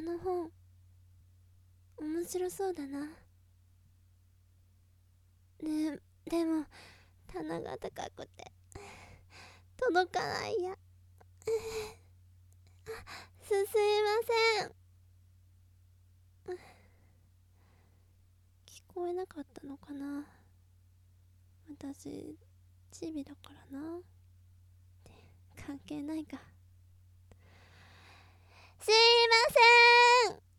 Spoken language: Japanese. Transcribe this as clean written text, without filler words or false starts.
の本面白そうだな。でも棚が高くて届かないや。すいません。聞こえなかったのかな。私チビだからな。関係ないか。すいません。